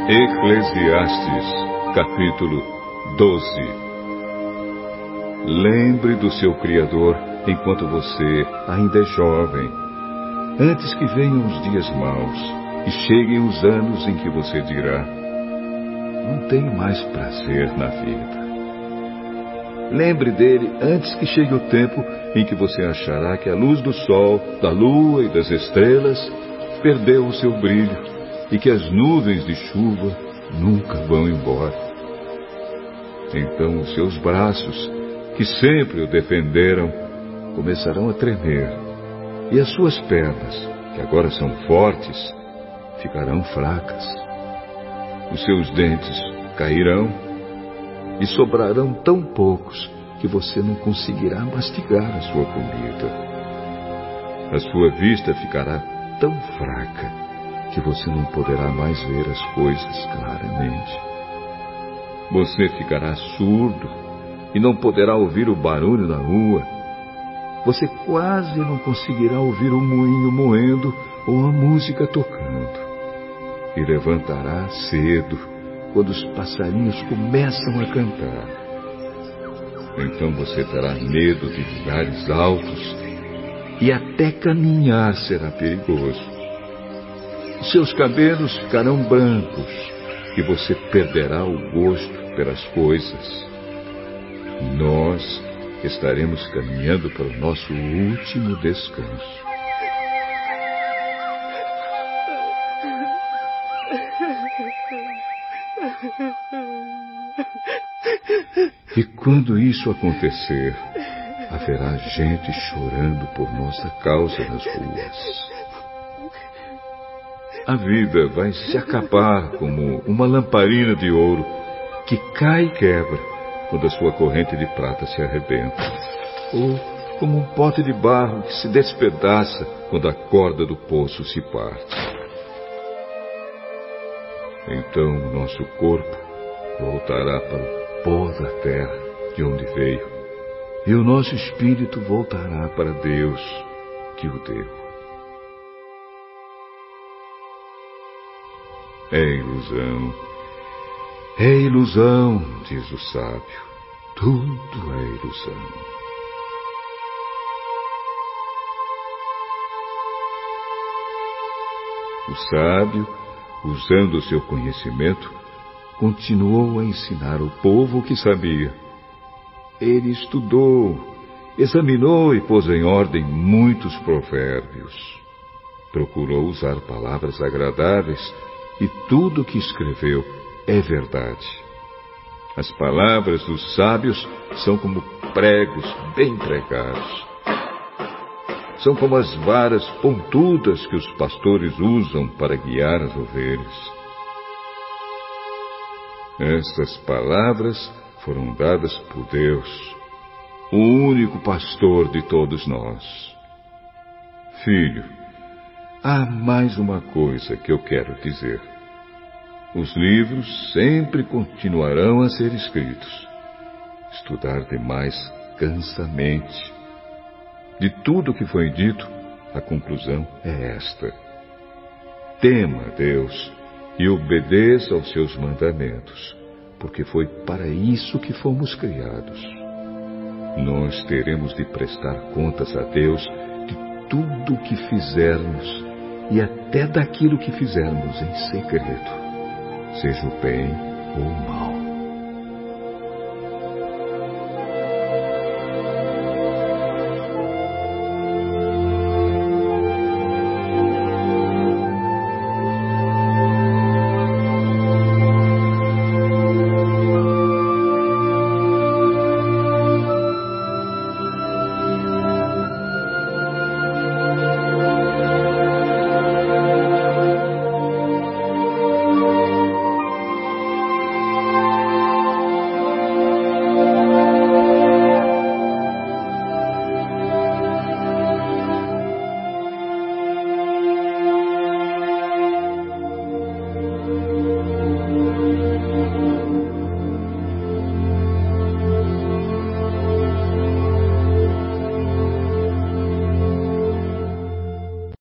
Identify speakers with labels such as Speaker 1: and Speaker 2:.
Speaker 1: Eclesiastes, capítulo 12. Lembre do seu Criador enquanto você ainda é jovem, antes que venham os dias maus e cheguem os anos em que você dirá: não tenho mais prazer na vida. Lembre dele antes que chegue o tempo em que você achará que a luz do sol, da lua e das estrelas perdeu o seu brilho e que as nuvens de chuva nunca vão embora. Então os seus braços, que sempre o defenderam, começarão a tremer, e as suas pernas, que agora são fortes, ficarão fracas. Os seus dentes cairão e sobrarão tão poucos que você não conseguirá mastigar a sua comida. A sua vista ficará tão fraca que você não poderá mais ver as coisas claramente. Você ficará surdo e não poderá ouvir o barulho na rua. Você quase não conseguirá ouvir o moinho moendo ou a música tocando. E levantará cedo quando os passarinhos começam a cantar. Então você terá medo de lugares altos e até caminhar será perigoso. Seus cabelos ficarão brancos e você perderá o gosto pelas coisas. Nós estaremos caminhando para o nosso último descanso. E quando isso acontecer, haverá gente chorando por nossa causa nas ruas. A vida vai se acabar como uma lamparina de ouro que cai e quebra quando a sua corrente de prata se arrebenta, ou como um pote de barro que se despedaça quando a corda do poço se parte. Então o nosso corpo voltará para o pó da terra de onde veio, e o nosso espírito voltará para Deus que o deu. É ilusão, diz o sábio, tudo é ilusão. O sábio, usando o seu conhecimento, continuou a ensinar o povo o que sabia. Ele estudou, examinou e pôs em ordem muitos provérbios. Procurou usar palavras agradáveis e tudo o que escreveu é verdade. As palavras dos sábios são como pregos bem pregados. São como as varas pontudas que os pastores usam para guiar as ovelhas. Estas palavras foram dadas por Deus, o único pastor de todos nós. Filho, há mais uma coisa que eu quero dizer. Os livros sempre continuarão a ser escritos. Estudar demais cansa a mente. De tudo o que foi dito, a conclusão é esta: tema a Deus e obedeça aos seus mandamentos, porque foi para isso que fomos criados. Nós teremos de prestar contas a Deus de tudo o que fizermos e até daquilo que fizermos em segredo, seja o bem ou o mal.